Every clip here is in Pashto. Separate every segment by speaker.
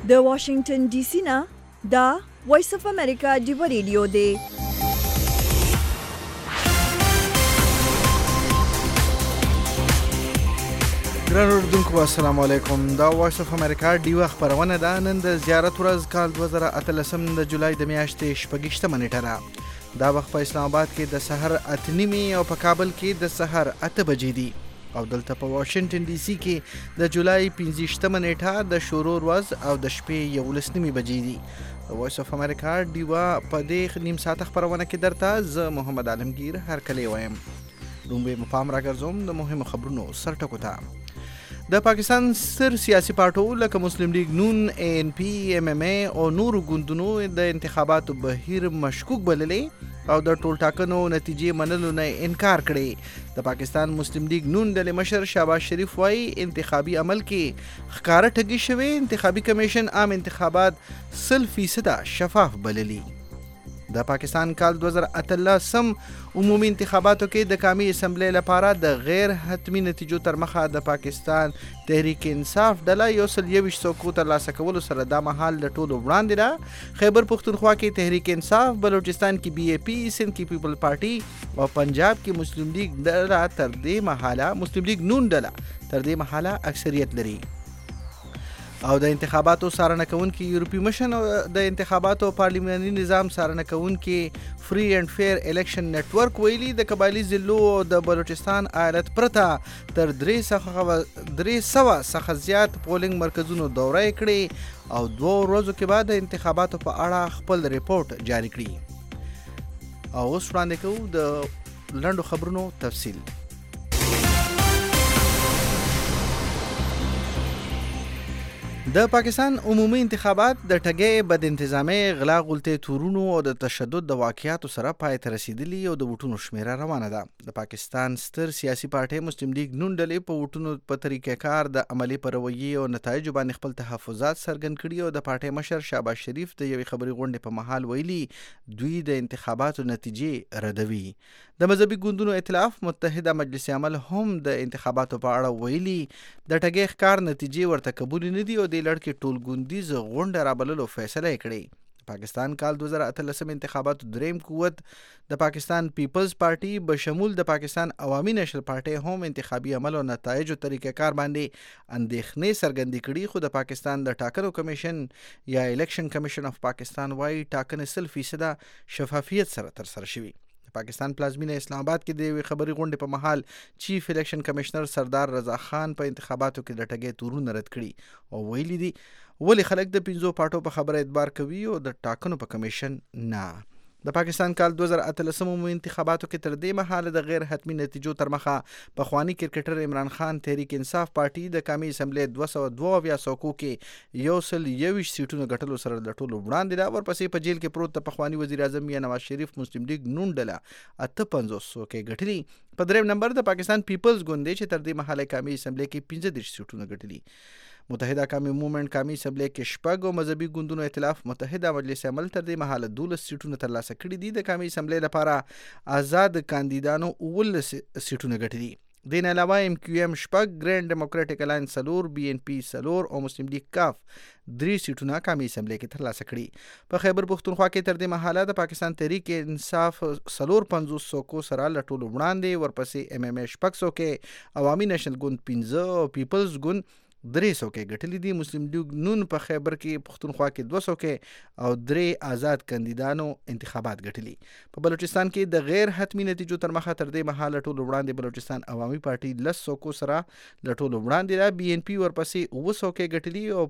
Speaker 1: د واشنگټن ډي سي نه دا وایس اف امریکا ډیو ریډیو دی.
Speaker 2: ګرانو اردوونکو السلام علیکم. دا وایس اف امریکا ډیو خبرونه ده. نن د زیارت ورځ کال 2013 د جولای د میاشتې 26 نیټه ده. دا وخت په اسلام آباد کې د سحر 8:30 او په کابل کې د سحر 8 بجې دي او دلته په واشنگټن ډي سي کې د جولای 25 نیټه د شروع ورځ او د شپې 11:30 بجې دي. د وایس اف امریکا ډیو په دې نیم ساعت خبرونه کې درته زه محمد عالمگیر هرکلی وایم. لومړی مفام راګرځوم د مهمو خبرونو سرټکو ته. د پاکستان ستر سیاسي پارټو لکه مسلم لیگ نون، ANP، MMA او نورو ګوندونو د انتخاباتو بهیر مشکوک بللې او د ټولټاکنو نتیجې منلو نه انکار کړي. د پاکستان مسلم لیگ نون ډلې مشر شهباز شریف وایي انتخابي عمل کې ښکاره ټګي شوی. انتخابي کمیشن عام انتخابات 100% شفاف بللي. د پاکستان کال 2018 عمومي انتخاباتو کې د قومي اسمبلی لپاره د غیر حتمی نتیجو تر مخه د پاکستان تحریک انصاف ډله 121 څوکو ترلاسه کولو سره دا مهال د ټولو وړاندې ده. خیبر پختونخوا کې تحریک انصاف، بلوچستان کې BAP، سندھ کې پیپل پارټي او پنجاب کې مسلم لیگ ډله تر دې مهاله مسلم لیگ نون ډله تر دې مهاله اکثریت لري. او د انتخاباتو څارنه کوونکي یورپی مشن او د انتخاباتو پارلیماني نظام څارنه کوونکي فری اینڈ فیر الیکشن نیټورک ویلي د قبایلی ضلعو او د بلوچستان ایالت پرته تر 300 څخه زیات پولینګ مرکزونو دوره کړي او 2 ورځو کې بعد د انتخاباتو په اړه خپل ریپورت جاری کړي. او اوس وړاندې کوو د لنډو خبرونو تفصیل. د پاکستان عمومي انتخابات د ټګۍ، بد انتظامۍ، غلا غلطۍ تورونو او د تشدد د واقعاتو سره پای ته رسیدلي او د ووټونو شمیره روانه ده. د پاکستان ستر سیاسي پارټۍ مسلم لیگ نون ډلې په ووټونو په طریقه کار د عملي په رویې او نتایجو باندې خپل تحفظات څرګند کړي او د پارټۍ مشر شهباز شریف د یوې خبري غونډې په مهال ویلي دوی د انتخاباتو نتیجې ردوي. د مذهبي ګوندونو ائتلاف متحده مجلس عمل هم د انتخاباتو په اړه ویلي د ټګۍ ښکار نتیجې ورته قبول نه دي او د لړ کې ټولګوندیز غونډه رابللو فیصله کړې. پاکستان کال 2018 انتخاباتو دریم قوت د پاکستان پیپلز پارټي بشمول د پاکستان عوامي نشل پارټي هم انتخابي عمل او نتایجو طریقه کار باندې اندېښنې څرګندې کړي. خو د پاکستان د ټاکنو کمیشن یا الیکشن کمیشن اف پاکستان وايي ټاکنې 100% شفافیت سره ترسره شوي. پاکستان پلازمینه اسلام آباد کې د یوې خبري غونډې په مهال چیف الیکشن کمشنر سردار رضا خان په انتخاباتو کې د ټګۍ تورونه رد کړي او ویلي دي ولې خلک د 5 پارټو په خبره اعتبار کوي او د ټاکنو په کمیشن نه. د پاکستان کال 2018 عمومي انتخاباتو کې تر دې مهاله د غیر حتمی نتیجو تر مخه پخوانی کرکټر عمران خان تحریک انصاف پارټي د قومي اسمبلی 222 څوکو کې 121 سیټونو ګټلو سره د ټولو وړاندې ده. ورپسې په جیل کې پروت د پخوانی وزیر اعظم یا نواز شریف مسلم لیگ نون ډله 58 څوکې ګټلي. په دریم نمبر د پاکستان پیپلز ګوند چې تر دې مهاله قومي اسمبلی کې 15 سیټونه ګټلي. متحده قومي موومنټ قومي اسمبلی کې شپږ او مذهبي ګوندونو ائتلاف متحده مجلس عمل تر دې مهاله 12 سیټونه ترلاسه کړي دي. د قومي اسمبلی لپاره آزاد کاندیدانو 19 سیټونه ګټلي. دین علاوه MQM شپږ، ګرینډ ډیموکراټک الاینس 4، BNP 4 او مسلم لیگ کاف 3 سیټونه قومي اسمبلی کې ترلاسه کړي. په خیبر پختونخوا کې تر دې مهاله د پاکستان تحریک انصاف 54 څوکو سره له ټولو وړاندې. ورپسې MMA شپږ څوکې، عوامي نشنل ګوند 15 او پیپلز ګوند 3 څوکې ګټلې دي. مسلم لیگ نون په خیبر کې پختونخوا کې 2 څوکې او 3 آزاد کاندیدانو انتخابات ګټلي. په بلوچستان کې د غیر حتمی نتیجو تر مخه تر دې مهاله ټولو وړاندې بلوچستان عوامي پارټي 10 څوکو سره له ټولو وړاندې ده. BNP ورپسې 9 څوکې ګټلي او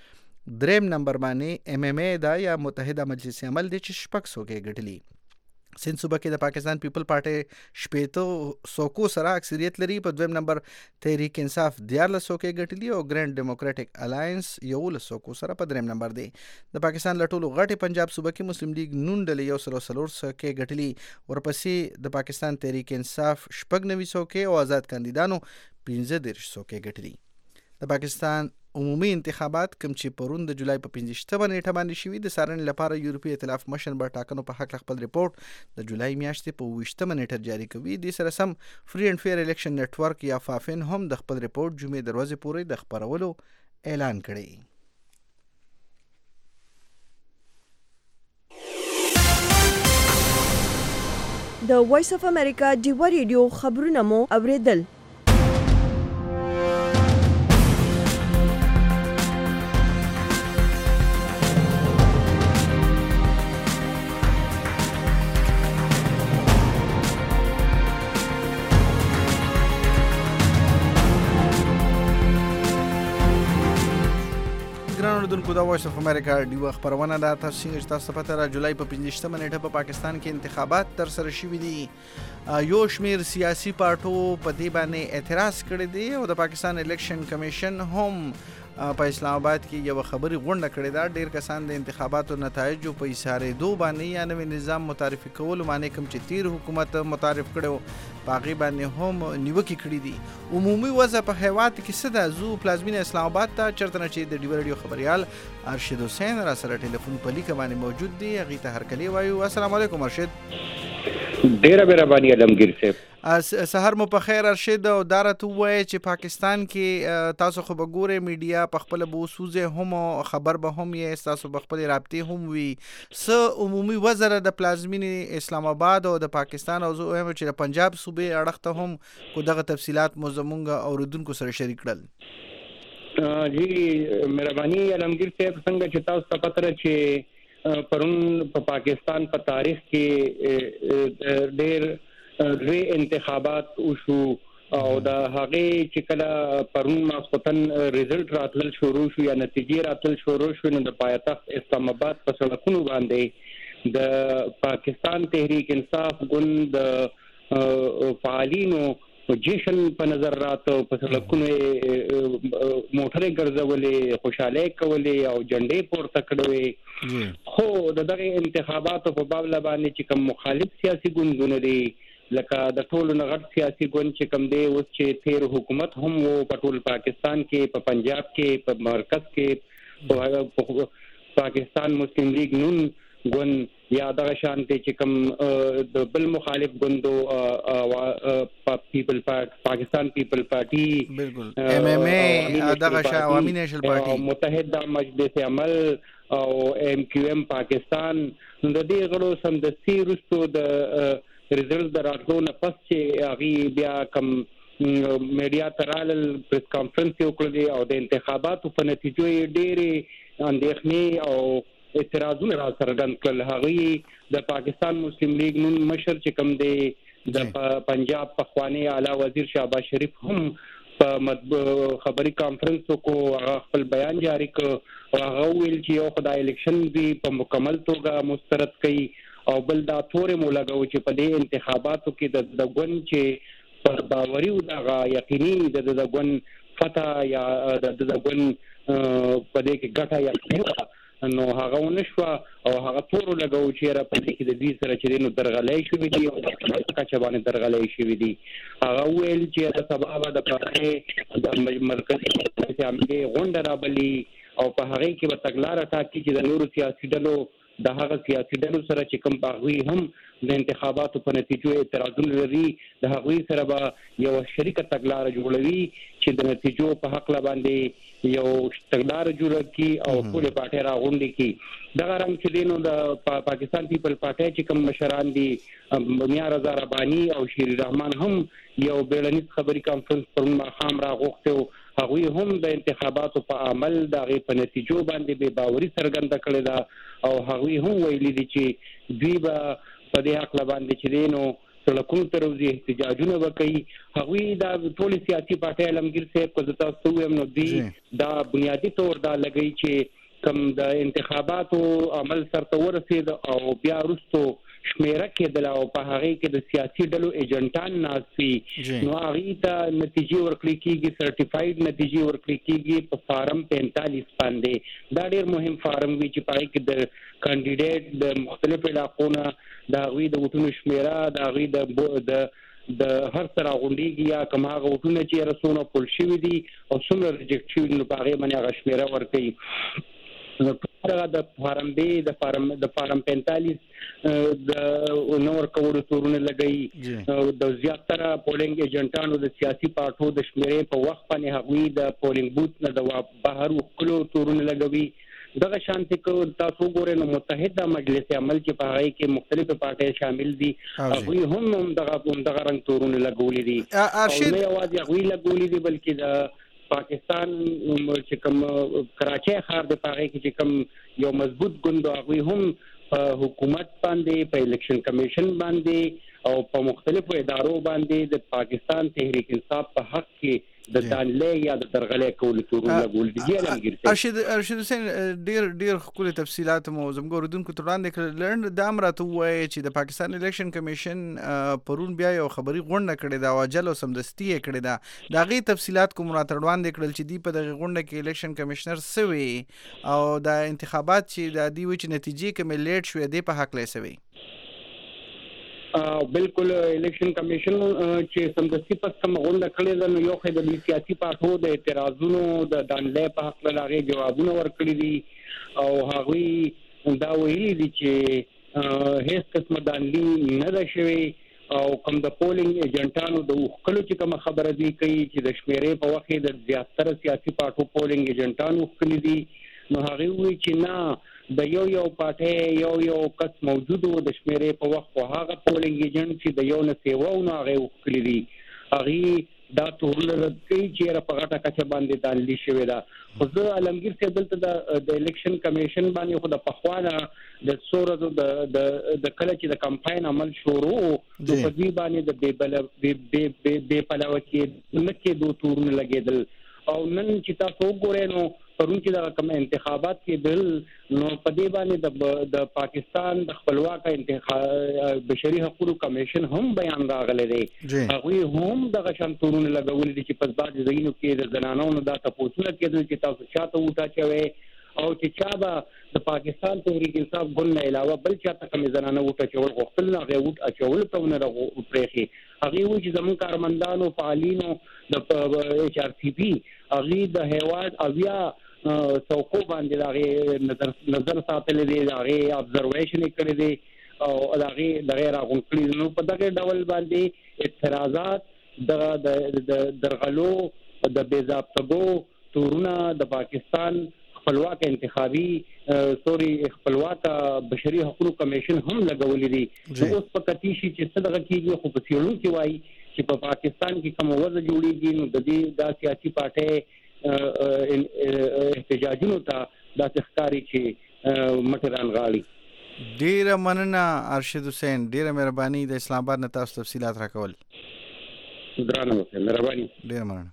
Speaker 2: په دریم نمبر باندې MMA دا یا متحده مجلس عمل دی چې 6 څوکې ګټلي. سندھ صوبه کې د پاکستان پیپل پارټي 15 څوکو سره اکثریت لري. په دویم نمبر تحریک انصاف 14 څوکې ګټلي او ګرینډ ډیموکراټک الاینس 11 څوکو سره په دریم نمبر دی. د پاکستان له ټولو غټې پنجاب صوبه کې مسلم لیگ نون ډلې 104 څوکې ګټلي. ورپسې د پاکستان تحریک انصاف 90 څوکې او آزاد کاندیدانو 15 څوکې ګټلي. د پاکستان عمومي انتخابات کوم چې پرون د جولای په 25 نیټه باندې شوي د څارنې لپاره یورپي ائتلاف مشن به ټاکنو په حق خپل ریپورت د جولای میاشتې په 28 نیټه جاری کوي. د سره سم فری اینڈ فیر الیکشن نیټورک یا فافن هم د خپل ریپورت جمعې دروازې پورې د خبرولو اعلان کړی.
Speaker 1: د وایس اف امریکا ډیوا ریډیو خبرونه مو اوریدل.
Speaker 2: اوریدونکو د وایس اف امریکا ډیوا خبرونه ده. تاسو څنګه تاسو پته را جولای په 15 نیټه په پاکستان کې انتخابات تر سره شوي دي. یو شمیر سیاسي پارټو په دې باندې اعتراض کړی دی او د پاکستان الیکشن کمیشن هم په اسلام آباد کې یو خبري غونډه کړې ده. ډیر کسان د انتخاباتو نتایج په ایسارېدو باندې یا نوې نظام متعارف کولو باندې کوم چې تیر حکومت متعارف کړو باغی باندې هم نیوکې کړې دي. عمومي وضع په هیواد کې څه ده؟ زو پلازمینه اسلام آباد ته چرته نه چې د ډیوا ریډیو خبريال ارشد حسین را سره ټلیفون په لیکه باندې موجود دی. هغه ته هرکلی وایو. السلام علیکم ارشد.
Speaker 3: ډیره مهرباني علمگیر صاحب.
Speaker 2: سحر مو په خیر ارشد. او دارته وای چې پاکستان کې تاسو خو به ګوره میډیا په خپل بوسوزه هم خبر به هم یې تاسو په خپل رابطه هم وي س عمومي وزیر د پلازمینه اسلام آباد او د پاکستان او زه هم چې د پنجاب صوبې اړخته هم کو دغه تفصيلات مو زمونږ اوریدونکو سره شریک کړل.
Speaker 3: جی مهرباني علمگیر صاحب. څنګه چې تاسو ته پته ده چې پرون په پاکستان په تاریخ کې ډېر لوی انتخابات وشو او د هغه چې کله پرون ماسختن ریزلټ راتلل شروع شو یا نتیجې راتلل شروع شو نو د پایتخت اسلام آباد په سړکونو باندې د پاکستان تحریک انصاف ګوند د فعالینو جشن په نظر راته په سړکونو موټرې ګرځولې خوشاله کولې او جنډې پورته کړې. خو دغه انتخاباتو په باب باندې چې کوم مخالف سیاسي ګوندونه دي لکه د ټولو نغټ سیاسي ګوند چې کوم دی اوس چې تیر حکومت هم وو په ټول پاکستان کې په پنجاب کې په مرکز کې پاکستان مسلم لیگ نون ګوند یا دغه شانته چې کوم د بل مخالف ګوندو پیپل پاکستان پیپل پارټي
Speaker 2: بالکل ایم ایم ای دغه عوامي نیشنل پارټي
Speaker 3: متحده مجلس عمل او ایم کیو ایم پاکستان د دې غړو سمدستي رستو د ریزلټ دراتلو نه پس چې هغه بیا کوم میډیا ترال پریس کانفرنس وکړي او د انتخاباتو په نتیجو یې ډېری اندېښنې او اعتراضونه را څرګند کړل. هغه د پاکستان مسلم لیگ نون مشر چې کوم دی د پنجاب پخوانی اعلی وزیر شهباز شریف هم په خبري کانفرنس کو خپل بیان جاری کړ او هغه ویل چې یو خدای الیکشن دی په مکمل توګه مسترد کړي او بل دا تورې مو لګاو چې په دې انتخاباتو کې د ګوند چې پر باوري او دا یقیني د ګوند فتح یا د ګوند په دې کې ګټه یا نو هغه ونشوا او هغه تور لګاو چې را په دې کې د دې سره چې نو درغلې شوې دي او کچا باندې درغلې شوې دي. هغه ویل چې د سبب د پاره د مرکزي سیاسي غونډه را بلی او په هغه کې به تګلارې ټاکي چې د نورو سیاسي ډلو د هغه سیاسي ډلو سره چې کوم باغوي هم د انتخاباتو په نتیجو اعتراضونه لري د هغوی سره به یو شریکه تګلارې جوړوي چې د نتیجو په حق باندې یو تګلارې جوړ کړي او ټول پارټي راغونډي کړي. دغه رنګ چې دینو د پاکستان پیپل پارټي چې کوم مشران دي میا رضا ربانی او شیر رحمان هم یو بیړنیز خبري کانفرنس پرون ماښام راغوښته. هغوی هم د انتخاباتو په عمل دغه په نتیجو باندې به باوري څرګنده کړې ده او هغوی هم ویلي دي چې دوی به په دې حق باندې چې دینو سړکونو ته روزي احتجاجونه وکړي. هغوی دا ټول سیاسي پارټي علمگیر صاحب کو زتا سویم نو دی دا بنیادی طور دا لګی چې کوم د انتخاباتو عمل سرته ورسید او بیا وروسته شمیره کېدل او په هغه کې د سیاسي ډلو ایجنټان ناسي نو هغه ته نتیجې ورکړي کېږي سرټیفاید نتیجې ورکړي کېږي په فارم 45 باندې. دا ډېر مهم فارم وی چې پای کې د کاندیدټ د مختلفو علاقو نه د هغوی د وټونو شمیره د هغوی د هر سره غونډیږي یا کوم هغه وټونه چې رسونه پول شوي دي او څومره ریجکټ شوي نو په هغې باندې هغه شمیره ورکوي. د فارم بی د فارم 45 د نور کولو تورونه لګي د زیاتره پولینګ ایجنټانو د سیاسي پارټو د شمیرې په وخت باندې هغوی د پولینګ بوت نه د بهر وکړو تورونه لګوي. دغه شانتي کو تاسو ګورئ نو متحده مجلس عمل چې په هغه کې مختلفه پارټۍ شامل دي هغه هم دغه رنګ تورونه لګولې دي او نه یوازې هغه لګولې دي بلکې د پاکستان چې کوم کراچۍ ښار د پاره کې چې کوم یو مضبوط ګوند هغه هم حکومت باندې په الیکشن کمیشن باندې او په مختلفو ادارو باندې د پاکستان تحریک انصاف په حق کې د دانلې یا د درغلې کول تورونه لګول دي
Speaker 2: ارشد حسین ډیر خپل تفصيلات مو زموږ ردونکو ته وړاندې کړل د امرته وایي چې د پاکستان الیکشن کمیشن پرون بیا یو خبري غونډه کړې دا واجل او سمدستي کړې دا دغه تفصيلات کوم راته وړاندې کړل چې دی په دغه غونډه کې الیکشن کمشنر سوي او د انتخابات چې د دی وچ نتیجې کوم لیټ شوې دی په حق لې سوي
Speaker 3: بالکل الیکشن کمیشن چې سمدستي پس کوم غونډه کړې ده نو یو خې د سیاسي پارټو د اعتراضونو د دانلې په حق لاره جوابونه ورکړي دي او هغوی دا ویلي دي چې هیڅ قسم دانلې نه ده شوی او کوم د پولینګ ایجنټانو د وکړو چې کوم خبره دي کوي چې د شمیرې په وخت د زیاتره سیاسي پارټو پولینګ ایجنټانو وکړي دي نو هغه وی چې نه د یو پارټي یو کس موجود و د شمیرې په وخت او هغه پولینګ ایجنټ چې د یو نه سیوا او هغه وکړي دي هغه دا ټول رد کوي چې په غټه کچه باندې دانلې شوی دا خو زه علمگیر ته دلته د الیکشن کمیشن باندې خو د پخوانه د سورو د کله چې د کمپاین عمل شروع د پدوی باندې د بے پلاوکی لکه دوه تورونه لګیدل او نن چې تاسو وګورئ نو پرون چې د کوم انتخابات کې بل نو په دې باندې د پاکستان د خپلواک انتخاب بشري حقوقو کمیشن هم بیان راغلی دی هغه هم د غشن تورونه لګول دي چې په بعض ځایونو کې د زنانو دا تاسو کېدل چې تاسو چاته وټا چوي او چې چا به د پاکستان تحریک انصاف ګوند نه علاوه بل چاته کوم زنانه وټا چول غوښتل نه غوټ اچول ته نه پرېخي هغه و چې زمون کارمندانو فعالینو د ایچ آر سی پی هغه د هیواد اویا څوکو باندې دغه نظر ساتل دي دغه ابزرویشن کړی دي او دغه راغونکړي نو په دغه ډول باندې اعتراضات د درغلو د بے ضابطګو تورونه د پاکستان خپلواک انتخابي خپلواک بشري حقوقو کمیشن هم لګولې دي نو اوس په کتی شي چې څه دغه کېږي خو په سیړو کې وایي چې په پاکستان کې کوم وضع جوړیږي نو د دې د سیاسي پارټۍ احتجاجونو ته د تخکاری چې مټران غاړي
Speaker 2: ډیره مننه ارشد حسین ډیره مهرباني د اسلام آباد نه تاسو تفصيلات راکول
Speaker 3: درانه مهرباني
Speaker 2: ډیره مننه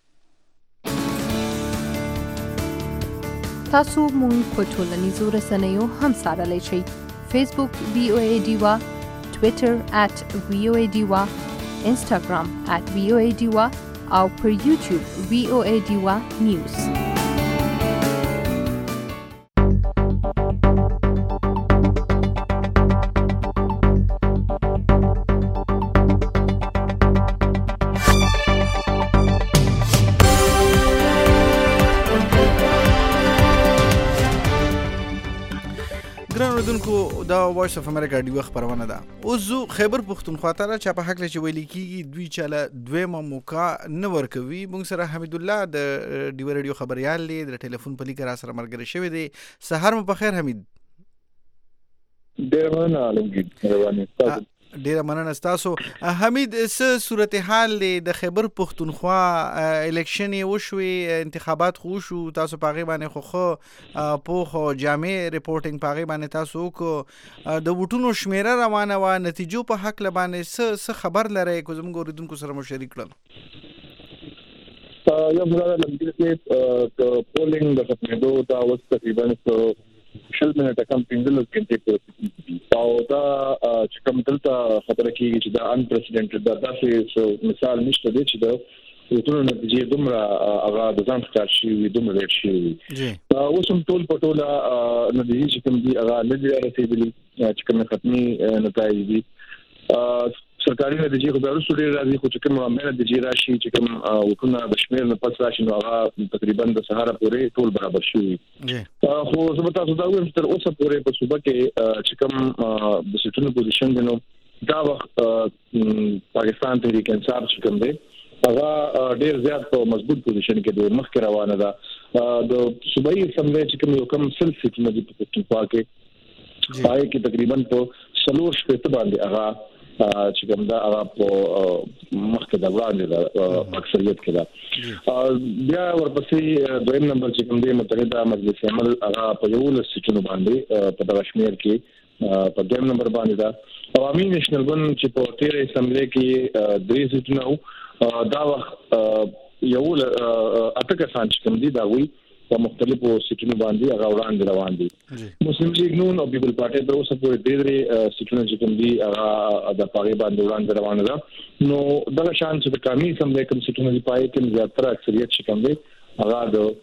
Speaker 4: تاسو مونږ په ټولنیزو رسنیو هم سارلی شئ فیسبوک VOA ډیوا ټویټر @VOA ډیوا انستګرام @VOA ډیوا او پر یوټیوب VOA ډیوا نیوز
Speaker 2: دا وایس اف امریکا دی خبرونه ده او زو خیبر پختونخوا ته چې په حق لچ ویل کیږي دوی چاله دویمه موقع نه ورکوي موږ سره حمید الله د ډیو رادیو خبريال دی د ټلیفون په لیکه را سره مرګره شوی دی سحر مو بخیر حمید
Speaker 5: ډیر مننه علمګي
Speaker 2: ډیره مننه تاسو حمید څه صورتحال د خیبر پختونخوا الیکشن وشوي انتخابات خو شو تاسو پاغي باندې خو په جامع ریپورتینګ پاغي باندې تاسو کو د وټونو شمیره روانه و نتیجو په حق لبانې څه خبر لري کو زموږ اوریدونکو سره مو شریک کړل
Speaker 5: یو بل لږه د پولینګ د ختمېدو دا اوس تقریبا شل منټه کم 15 غنټې او دا چې کوم دلته خبره کیږي چې دا انپریسیډنټډ دا داسې مثال نشته دی چې دا ټول نتیجې دومره هغه د ځان ښکار شي دومره ډېر شي اوس هم ټول په ټوله نتیجې چې کوم دي هغه نه دي رسېدلي چې کوم ختمي نتایج دي سرکاري نتیجې خو به وروسته ډېر راځي خو چې کوم عامه نتیجې راشي چې کوم وکونه د شمیر نه پس راشي نو هغه تقریبا د سهار پورې ټول برابر شي خو زه به تاسو دا وایم تر اوسه پورې په صوبه کې چې کوم د سټونو پوزیشن دی نو دا وخت پاکستان تحریک انصاف چې کوم دی هغه ډیر زیات په مضبوط پوزیشن کې د مخ کې روانه ده د صوبایي اسمبلی چې کوم سل سیټونه دي په پښتونخوا کې پای کې تقریبا په 3 شپږ باندې هغه چې کوم دا هغه په مخکې د وړاندې د اکثریت کې دا بیا ورپسې دویم نمبر چې کوم دی متحده مجلس عمل هغه په یو لس سیټونو باندې په دغه شمیر کې په دویم نمبر باندې دا عوامي نېشنل ګوند چې په تیر اسمبلی کې 3 سیټونه دا وخت یو اته کسان چې کوم دي دا وی په مختلفو سیټونو باندې هغه وړاندې روان دي مسلم لیگ نون او پیپل پارټي تر اوسه پورې ډېر سیټونه چې کوم دي هغه د پاغي باندې وړاندې روان دي نو دغه شان چې د قومي اسمبلی کوم سیټونه دی پای کې زیاتره اکثریت چې کوم دي هغه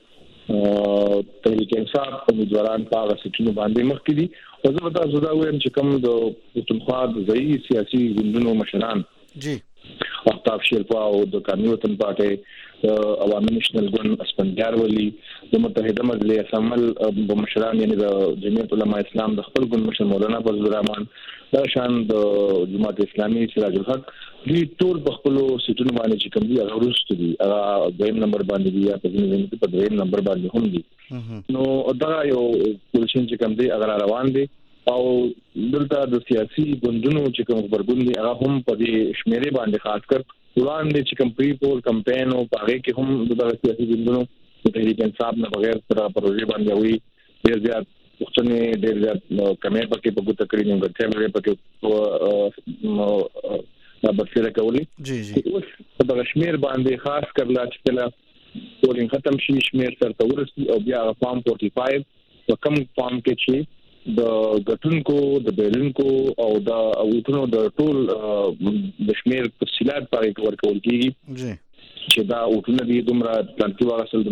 Speaker 5: د تحریک انصاف امیدواران په هغه سیټونو باندې مخکې دي او زه به تاسو دا وایم چې کوم د پښتونخوا د ځایي سیاسي ګوندونو مشران
Speaker 2: جی
Speaker 5: افتاب شیرپا او د قومي وطن پارټي عوامي نېشنل ګوند اسپندیار ولی د متحده مجلس عمل بمشران یعنی د جمعیت علماء اسلام د خپل ګوند مشر مولانا فضل الرحمن دا شان د جماعت اسلامي سراج الحق دې ټول په خپل سیټونو باندې چې کوم دي هغه ورسته دي هغه دویم نمبر باندې دي یا په دې په دویم نمبر باندې هم دي نو دا یو پوزیشن چې کوم دي هغه روان دي او دلته د سیاسي ګوندونو چې کوم خبرګون دي هغه هم په دې شمیرې باندې خاص کر وړاندې چې کوم پری پول کمپاین او هغه کې هم د سیاسي ګوندونو د تحریک انصاف نه بغیر تر پروژې باندې وي ډېر زیات وختونه ډېر زیات کمې پکې په ګوت کړی نو ګټه پکې دا بسره کولی
Speaker 2: جی جی
Speaker 5: اوس په کشمیر باندې خاص کر لا چې کله پولینګ ختم شي شمیر سره تورسي او بیا فارم 45 په کم فارم کې چې د غټونکو د بیلونکو او د اوټونو د ټول د شمیر تفصيلات پاره ورکول کیږي
Speaker 2: جی
Speaker 5: چې دا اوټونه دي دومره پلانټي واغسل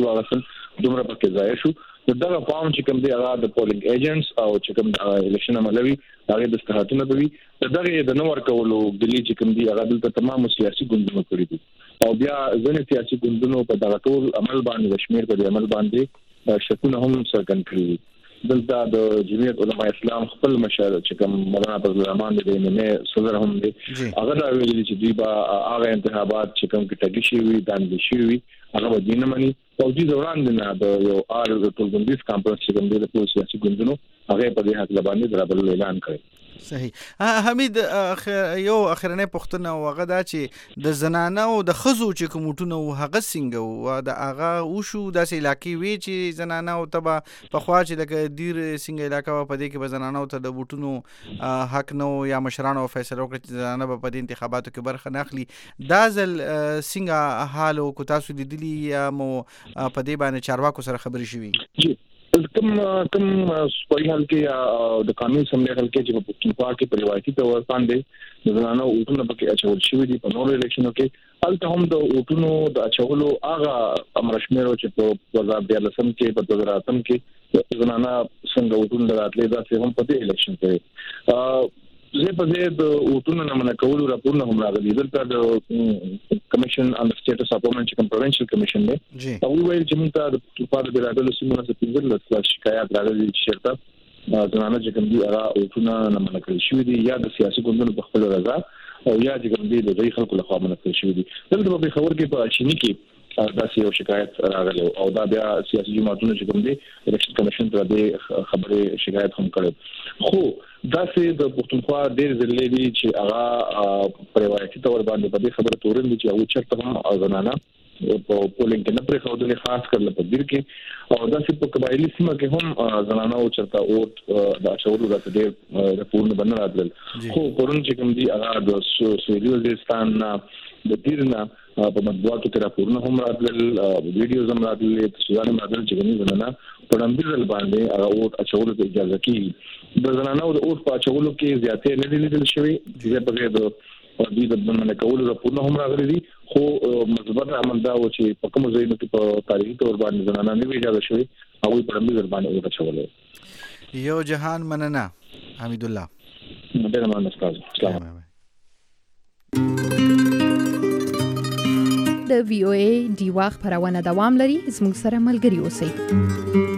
Speaker 5: دومره پکې ځای شو دا فارم چې کوم دی هغه د پولینګ ایجنټس او چې کوم د الیکشن عملوي هغه د استحاتونه کوي دغه د نور کولو د لیږي کوم دی هغه د تمام سیاسي ګوندونو کړی دي او بیا ځنې سیاسي ګوندونو په دغه ټول عمل باندې شمیر په عمل باندې شکونه هم سرګن کړی دلته د جمعیت علماء اسلام خپل مشر چې کوم مولانا فضل الرحمن دی نه صدر هم دی هغه دا ویلي چې دوی به هغه انتخابات چې کوم کې ټاګي شي وي دانګي شي وي هغه به دینه مني او دې دوران نه د یو آر ټولګندیز کانفرنس چې کوم دی د ټول سیاسي ګوندونو هغه په دې حق باندې درابل اعلان کړی
Speaker 2: صحیح حمید یو اخرنه پښتنه وغه دا چې د زنانه او د خزو چې کومټونه هغه څنګه او د هغه او شو د علاقې وی چې زنانه او تبا په خوا چې د ډیر څنګه علاقې په دې کې به زنانه او ته د بوټونو حق نو یا مشرانو فیصله وکړي چې زنانه په دې انتخاباتو کې برخه نه اخلي دا ځل څنګه حال او کو تاسو لیدلی یا مو په دې باندې چارواکو سره خبري شوي
Speaker 5: کوم سپای حل کې د قانون سملې حل کې چې په پښتونخوا کې پریوایتي تور باندې د زنانو اوټونو پکې اچول شوی دي په نور الیکشنو کې البته هم د اوټونو د اچولو هغه امرشمیرو چې په 2013 کې په 2008 کې زنانه څنګه اوټونو دراتلې دا هم په دې الیکشن کې زه په دې د اوټونو نه منع کولو راپورونه هم راغلي دلته د کمیشن ان سټیټس اف وومن چې پروینشل کمیشن دی او ویل چې موږ ته د پاره د راغلو سیمونو څخه پنځه شکایت راغلي چې شرکت زنانه چې کوم دي هغه اوټونه نه منع کړی شوی دي یا د سیاسي ګوندونو په خپل رضا او یا چې کوم دي د ځای خلکو لخوا منع کړی شوی دي دلته په خبر کې په چینی کې دا یو شکایت راغلی او دا بیا سیاسي جماعتونو چې کوم دي الیکشن کمیشن ته د خبرې شکایت هم کړو خو دا چې د پښتونخوا ډېر ځلې دي چې هغه پریوایتي تور باندې په دې خبره تورن دي چې او چرته هم زنانه په پولینګ کې نه پرې خو د خاص کړل په دیر کې او دا چې په قبایلی سیمه کې هم زنانه او چرته اوټ دا شورو د دې راپورونه باندې راځل خو پرون چې کوم دي هغه د سویلي وزیرستان د دیرنا په مطبوعاتو کې راپورونه هم راځل ویډیوز هم راځل تصویرونه هم راځل چې کومي زنانه په نړیوال باندې هغه اوټ اچولو ته اجازه کیږي د زنانه او د اوټ په اچولو کې زیاتې نه دي لیدل شوی چې په دې د دې د باندې کول راپورونه هم راغلي دي خو مثبت عمل دا و چې په کوم ځای کې په تاریخي تور باندې زنانه نه وی اجازه شوی او په نړیوال باندې اوټ اچولې
Speaker 2: یو جهان مننه حمید الله
Speaker 5: ډېر مننه تاسو سلام
Speaker 4: د وی او ای ډیوا خبرونه دوام لري زموږ سره ملګري اوسئ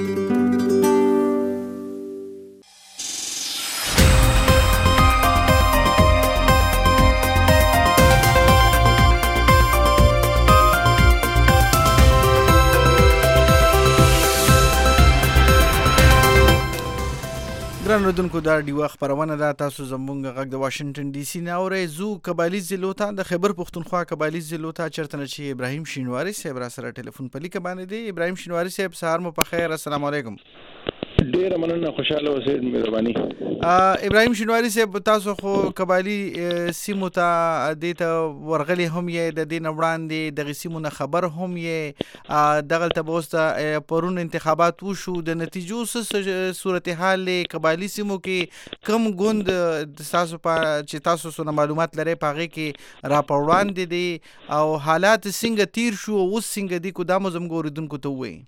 Speaker 2: ګران اردوونکو دا ډیوه خبرونه ده تاسو زمونږ غږ د واشنگټن ډي سي نه اورئ زو قبایلي ضلعو ته د خیبر پښتونخوا قبایلي ضلعو ته چېرته نه چې ابراهیم شینواري صاحب را سره ټلیفون په لیکه باندې دی. ابراهیم شینواري صاحب سهار مو په خیر. السلام علیکم.
Speaker 5: ډیره مننه، خوشاله اوسئ، مهرباني.
Speaker 2: ابراهیم شینواري صاحب تاسو خو قبایلي سیمو ته دې ته ورغلي هم یې، د دې نه وړاندې دغې سیمو نه خبر هم یې، دغلته به اوس د پرون انتخابات وشو، د نتیجو څه صورتحال قبایلي سیمو کې کم ګوند تاسو چې تاسو څونه معلومات لرئ په هغې کې را په وړاندې دي او حالات څنګه تیر شو اوس څنګه دي، کو دا مو زموږ اورېدونکو ته ووایي.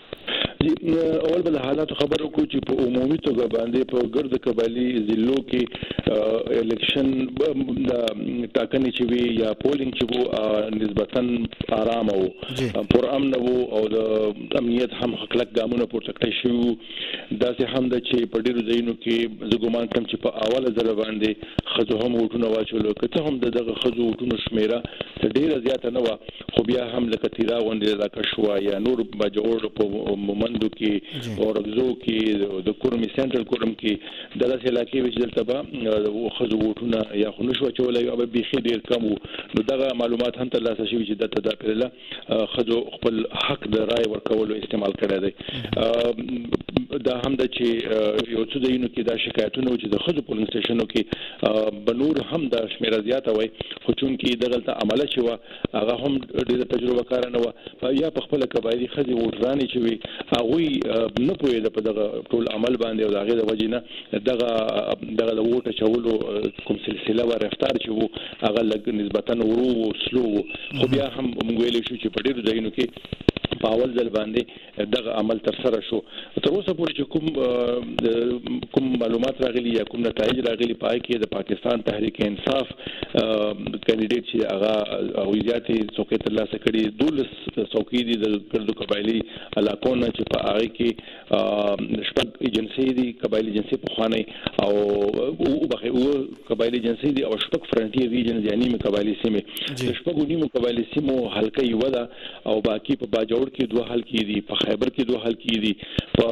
Speaker 5: اول به د حالاتو خبر وکړو چې په عمومي توګه باندې په ګرد قبایلي ضلعو کې الیکشن ټاکنې چې وي یا پولینګ چې وو نسبتاً آرامه وو، پر امن وو او د امنیت هم کلک ګامونه پورته کړی شوي وو. داسې هم ده چې په ډېرو ځایونو کې زه ګمان کوم چې په اوله ځله باندې ښځو هم ووټونه واچولو، که څه هم د دغه ښځو ووټونو شمېره ډېره زیاته نه وه، خو بیا هم لکه تیرا غوندې راکه شوه یا نور باجوړ په مومندو کې اورګزو کې د کورمي سنټرل کورم کې دغه علاقې وچ دلته به ښځو ووټونه یا خو نشو اچولی یا به بیخي ډېر کم وو. نو دغه معلومات هم ترلاسه شوي چې دلته دا پرله ښځو خپل حق د رای ورکولو استعمال کړی دی. دا هم ده چې یو څه ځایونو کې دا شکایتونه و چې د ښځو پولینګ سټیشنو کې به نور هم دا شمېره زیاته وای، خو چونکې دغلته عمله چې وه هغه هم ډېره تجربه کاره نه وه، یا په خپله قبایلي ښځې ووټرانې چې وي هغوی نه پوهېده په دغه ټول عمل باندې او د هغې د وجې نه دغه د ووټ اچولو کوم سلسله وه رفتار چې وو هغه لږ نسبتاً ورو و سلو و، خو بیا هم موږ ویلی شو چې په ډېرو ځایونو کې په اول ځل باندې دغه عمل ترسره شو. تر اوسه پورې چې کوم معلومات راغلي یا کوم نتایج راغلي په هغې کې د پاکستان تحریک انصاف کاندیډیټ چې هغه هغوی زیاتې څوکۍ ترلاسه کړي، 12 څوکۍ دي د ګردو قبایلي علاقو نه چې په هغې کې شپږ ایجنسۍ دي، قبایلي ایجنسۍ پخوانی او قبایلي ایجنسۍ دي او شپږ فرنټیر ریجنز یا نیمې قبایلي سیمې. د شپږو نیمو قبایلي سیمو حلقه یوه ده او باقي په باجوړ کې 2 حلقې دي، په خیبر کې 2 حلقې دي،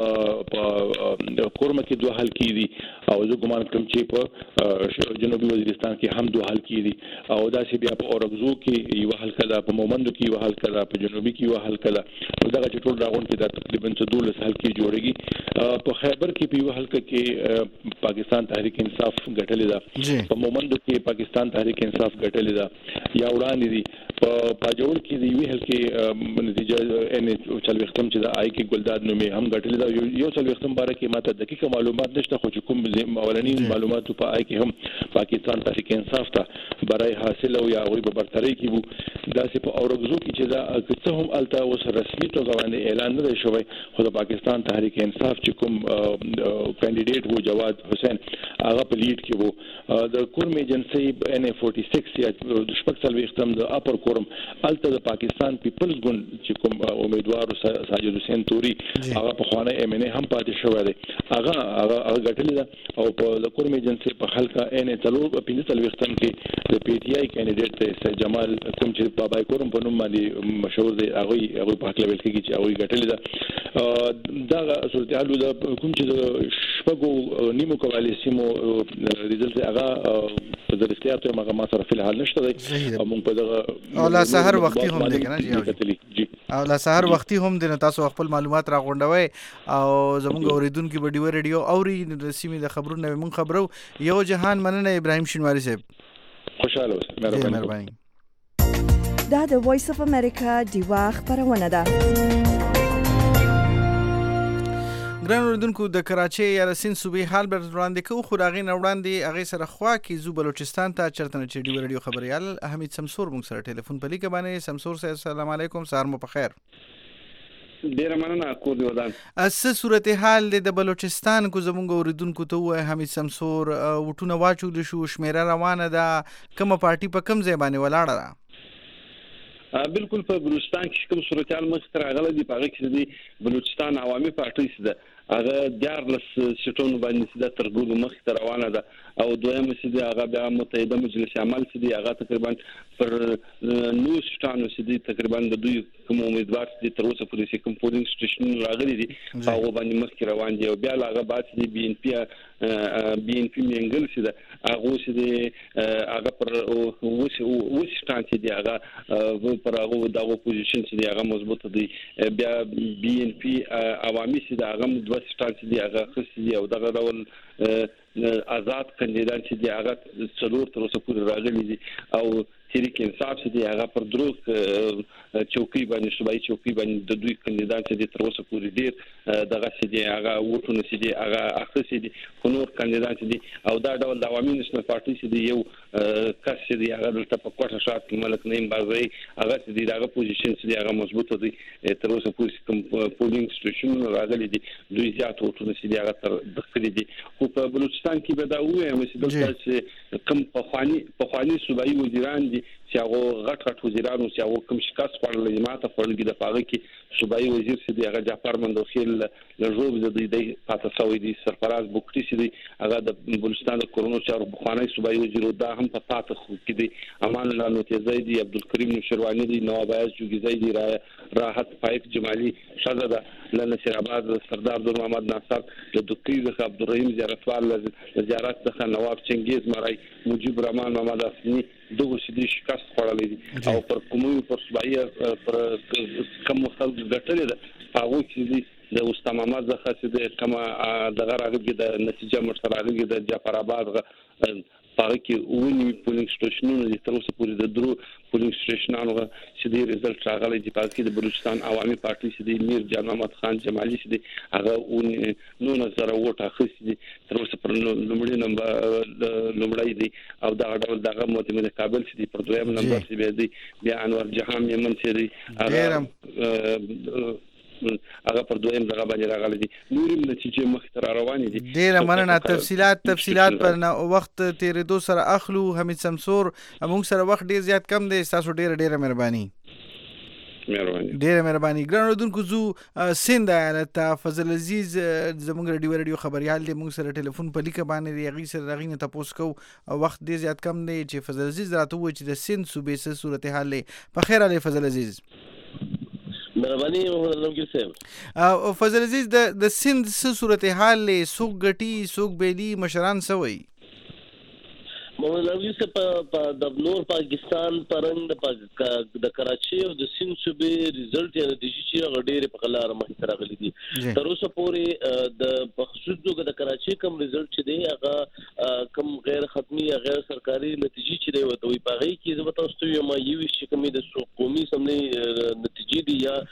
Speaker 5: په کورمه کې 2 حلقې دي او زه ګمان کوم چې په جنوبي وزیرستان کې هم 2 حلقې دي او داسې بیا په اورګزو کې یوه حلقه ده، په مومندو کې یوه حلقه ده، په جنوبي کې یوه حلقه ده. نو دغه چې ټول راغونډ کې دا تقریبا 12 حلقې جوړېږي. په خیبر کې په یوه حلقه کې پاکستان تحریک انصاف ګټلې ده، په مومندو کې پاکستان تحریک انصاف ګټلې ده یا وړاندې دي، په باجوړ کې د یوې حلقې نتیجه چلوېښتم چې د آی کې ګلداد نومې هم ګټلې ده. یو چلوېښتم باره کې ماته دقیقه معلومات نشته، خو چې کوم اولني معلوماتو په آی کې هم پاکستان تحریک انصاف ته برای حاصل او یا هغوی په برترۍ کې وو. داسې په اورګزو کې چې دا که څه هم هلته اوس رسمي توګه باندې اعلان نه دی شوی، خو د پاکستان تحریک انصاف چې کوم کاندیډیټ وو جواد حسین هغه په لیډ کې وو. د کورم ایجنسۍ NA46 یا د شپږ څلوېښتم د اپر کورم هلته د پاکستان پیپلز ګوند چې کوم امیدوار ساجد حسین توري هغه پخوانی MNA هم پاتې شوی دی، هغه ګټلې ده او په د کورم ایجنسۍ په حلقه NA45 کې د PTI کاندیډیټ دی سید جمال کوم چې بابای کورم په نوم باندې مشهور دی، هغوی په حق لیول کېږي چې هغوی ګټلې ده. دغه صورتحال ده کوم چې د شپږو نیمو قبایلي سیمو ریزلټ دی هغه په زر اختیار ته هغه ما سره فی الحال نشته دی او موږ په دغه
Speaker 2: او لا سحر وختي هم دی که نه او لا سحر وختي هم دی، نو تاسو خپل معلومات راغونډوئ او زموږ اورېدونکي به ډیوه ریډیو اوري د سیمې د خبرونو نه موږ خبرو. یو جهان مننه ابراهیم شینواري صاحب.
Speaker 5: خوشحاله اوسئ.
Speaker 2: مهرباني.
Speaker 1: دا د وایس اف امریکا ډیوه خبرونه ده.
Speaker 2: ګران اورېدونکو د کراچۍ یا د سیند صوبې حال به وړاندې کوو، خو د هغې نه وړاندې هغې سره خوا کې ځو بلوچستان ته چېرته نه چې ډیوه ریډیو خبریال حمید سمسور موږ سره ټلیفون په لیکه باندې. سمسور صاحب السلام علیکم، سهار مو په خیر.
Speaker 6: ډیره مننه کور دی ودان.
Speaker 2: څه صورتحال دی د بلوچستان کو زموږ اوریدونکو ته ووایه حمید سمسور؟ وټونه واچول شو، شمیره روانه ده، کومه پارټي په کوم ځای باندې ولاړه ده؟
Speaker 6: بالکل په بلوچستان کې کوم صورتحال مخ تر راغلی دی په هغه کې د بلوچستان عوامي پارټي ده هغه 14 سټونو باندې د ترګو مخ ته روانه ده او دویمه چې هغه بیا متحده مجلس عمل چې هغه تقریبا پر 9 سټانو چې تقریبا د دوی کوم امیدوار چې تر اوسه پولیسي کوم پولینګ سټیشن راغلي دي هغه باندې مخ روان دي او بیا هغه بعد چې بي ان پی منګل چې هغه چې هغه پر وش سټان چې دی هغه پر هغه دغه پوزیشن چې هغه مضبوط دي بیا بي ان پی عوامي چې هغه د سټان چې دی هغه خصي دی او دغه ډول آزاد کاندیدان چې دی هغه څلور تر اوسه پورې راغلي دي او تحریک انصاف چې دی هغه پر دروغ چوکۍ باندې صوبایي چوکۍ باندې د دوی کاندیدان چې دی تر اوسه پورې ډیر دغه چې دی هغه وټونه چې دی هغه اخصي دي نور کاندیدان چې دي او دا ډول د عوامي نشنل پارټي چې دی یو کس چې دی هغه دلته په کوټه شات ملک نیم بازي هغه چې دی هغه پوزیشن چې دی هغه مضبوط دي تر اوسه پورې کوم پولینګ سټیشن راغلي دي دوی زیات وټونه چې دی هغه تر دخلي دي خو په بلوچستان کې به دا وایم چې دلته کوم په خواني صوبایي وزیران دي چې هغه غټ وزیرانو چې هغه کوم شکاس خپل جماعت خپلګي د پاغه کې صوبایي وزیر چې دی هغه جعفر مندوخیل لجوب د دې پاتې شوی دی سرفراز بوکټي چې دی هغه د بلوچستان د کورونو چارو بخوانی صوبایي وزیر دا هم په پاتې خو کې دی امان الله نوتیزی دی عبدالکریم نوشروانی دی نواب ایاز جوګیزی دی راحت پایک جمالی شهزاده لنصر آباد سردار نور محمد ناصر د دوکي د عبدالرحیم زیارتوال زیارت د نواب چنګیز مرای مجيب رحمان محمد افنی دغه سیدي شکست خورلې دي او پر کومو پر صبایه پر کوم خلک ګټلې ده هغه چې د استاد محمد زخه چې د کما دغه راغلي د نتیجه مرسته د جعفر آباد پاره کې ونی پولینګ سټیشنونو د تر اوسه پورې د درو پولینګ سټیشنونو چې د ریزلټ راغلي د پاکستان د بلوچستان عوامي پارټي چې د میر جان محمد خان جمالي چې د هغه 9000 ووټ اخیستي دي تر اوسه پر لومړي نمبر لومړی دی او دا ډول دغه متمن کابل چې د پر دویم نمبر چې دی بیا انور جهان یمن چې دی هغه پر دویم دغه باندې راغلي دي نورم نتیجې مخ تر روانې دي
Speaker 2: ډیره مننه تفصيلات پر وخت تیرې دو سره اخلو حمید سمسور موږ سره وخت ډیر زیات کم دی تاسو ډیره مهرباني ډیره مهرباني ګرانو دونکو زو سند ایالت فضل عزیز زموږ رادیو خبريال دی موږ سره ټلیفون په لیکه باندې ریغي سره رغینه تاسو کو وخت ډیر زیات کم دی چې فضل عزیز راته و چې د سند صوبې سره صورتحال په خیر علي فضل عزیز
Speaker 7: مهرباني محمد علمگیر صاحب
Speaker 2: او فضل عزیز د سند څه صورتحال له سوق غټي سوق بیلی مشران سوي
Speaker 7: محمد علمگیر صاحب په د نور پاکستان پرند د کراچي او د سند صوبې ریزلټ یا نتیجې چې غډېره په قلار مخ راغلي دي تر اوسه پورې د بخصوص د کراچي کوم ریزلټ چې دی هغه کوم غیر ختمي یا غیر سرکاري نتیجې چې دی وته وي پغې کې زه تاسو ته یم یو شي کومې د قومي سمنې نتیجې دي یا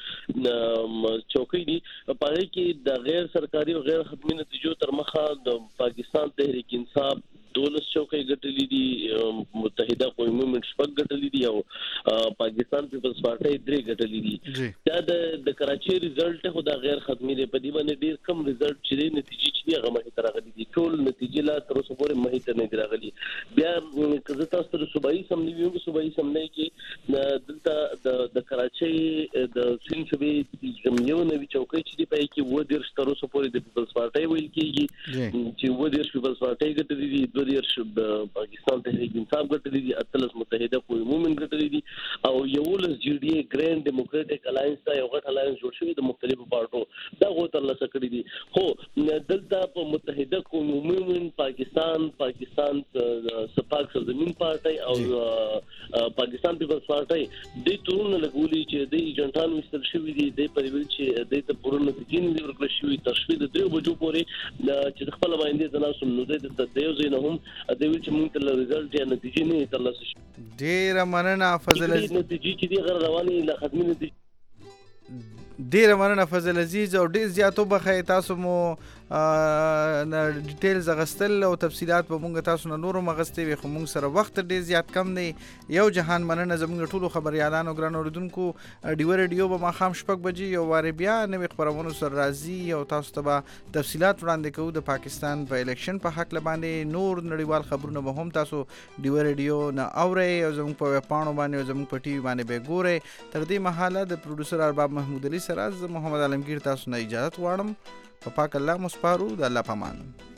Speaker 7: چوکۍ دي پغې کې د غیر سرکاري او غیر ختمي نتیجو تر مخه د پاکستان تحریک انصاف 12 چوکۍ ګټلې دي متحده قومي موومېنټ شپږ ګټلې دي او پاکستان پیپلز پارټي 3 ګټلې دي دا د کراچي ریزلټ خو دا غیر ختمي دی په دې باندې ډیر کم ریزلټ چې دی نتیجې چې هغه مخې ته راغلي دي ټول نتیجې لا تر اوسه پورې مخې ته نه راغلي بیا که زه تاسو ته صوبایي سمنې کې دلته د کراچي د سند صوبې یو نوې چوکۍ چې دی په کې و ډیر تر اوسه پورې د پیپلز پارټي ویل کېږي چې و ډیر پیپلز پارټي ګټلې دي پاکستان تحریک انصاف ګټلې دي اتلس متحده قومي موومېنټ ګټلې دي او یولس جی ډي اي ګرینډ ډیموکراټک الاینس ته یو غټ الاینس جوړ شوی د مختلفو پارټو دا غو تر لاسه کړی دي خو دلته په متحده قومي موومېنټ پاکستان سپاک سرزمین پارټي او پاکستان پیپلز پارټي د تورونه لګولي چې د ایجنټان وستل شوی دي د پریویل چې د ته پورن نتیجې نه ورکړل شوی تشویق د 3 بجو پورې چې خپل باندې تناسب نو د یو ځای نه هم د ویل چې موږ ته ریزلټ یا نتیجې نه ترلاسه شي
Speaker 2: ډیر مننه فضل عزیز
Speaker 7: نتیجې چې دی غیر رواني له ختمي نتیجې
Speaker 2: ډیر مننه فضل عزیز او ډیر زیاتو بخای تاسو مو ډیټیلز غستل او تفصيلات به مونږ تاسو نه نورو مغستې وي خو مونږ سره وخت ډیر زیات کم دی یو جهان مننه زموږ ټولو خبريالانو ګرانو اوریدونکو ډیو رادیو به ماخام شپږ بجې یو واره بیا نوې خبرونه سره راځي او تاسو ته تفصيلات وړاندې کوو د پاکستان په الیکشن په حق لباندې نور نړیوال خبرونه به هم تاسو ډیو رادیو نه اورئ او زموږ په پاڼو باندې زموږ په ټي وي باندې به ګورئ تر دې مهاله د پروډوسر ارباب محمود علي سره محمد علمگیر تاسو نه اجازه غواړم په پاک الله مو سپارو. د الله پامان.